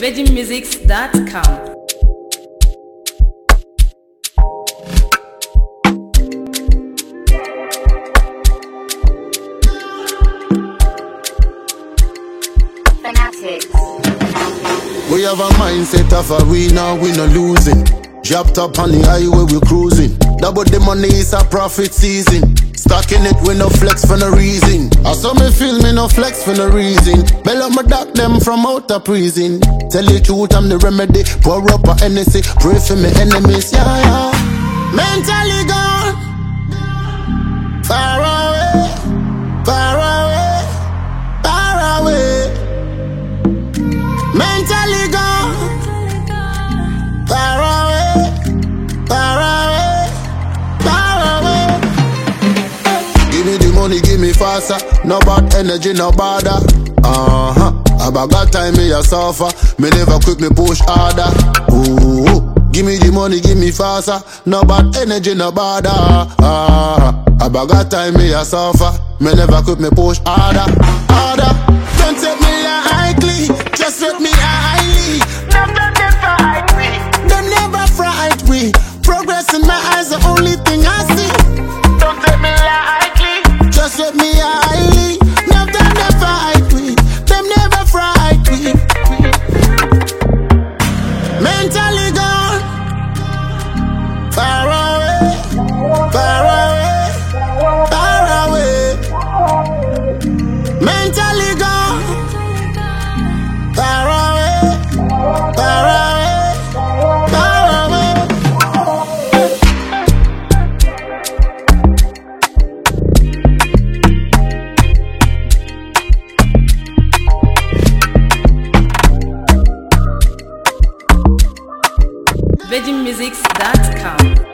VeggieMusics.com. We have a mindset of a winner, we no losing. Dropped up on the highway, we cruising. Double the money is a profit season. Stacking it with no flex for no reason. I saw me feel me no flex for no reason. Bell up my doc them from out of prison. Tell the truth, I'm the remedy. Pour up a Hennessy, pray for me enemies, yeah, yeah. Mentally gone, far away, far away, far away. Mentally gone, far away, far away, far away. Give me the money, give me faster. No bad energy, no bother. I got time, me a suffer. Me never quit, me push harder. Ooh, give me the money, give me faster. No bad energy, no bother. I got time, me a suffer. Me never quit, me push harder, harder. Don't take me lightly, just let me highly. Don't never fright me. Progress in my eyes, the only thing I see. Don't take me lightly, just let me highly. Never fight me, them never fright me. Mentally gone, far away, far away, far away. Mentally gone, far away, far away, far away. VeggieMusics.com.